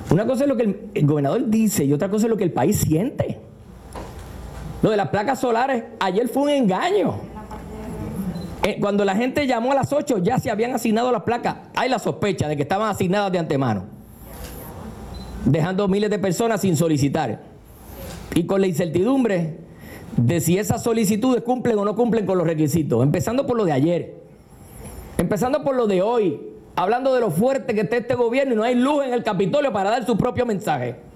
Una cosa es lo que el gobernador dice y otra cosa es lo que el país siente. Lo de las placas solares, ayer fue un engaño. Cuando la gente llamó a las 8 ya se habían asignado las placas. Hay la sospecha de que estaban asignadas de antemano, dejando miles de personas sin solicitar. Y con la incertidumbre de si esas solicitudes cumplen o no cumplen con los requisitos. Empezando por lo de ayer. Empezando por lo de hoy. Hablando de lo fuerte que está este gobierno y no hay luz en el Capitolio para dar su propio mensaje.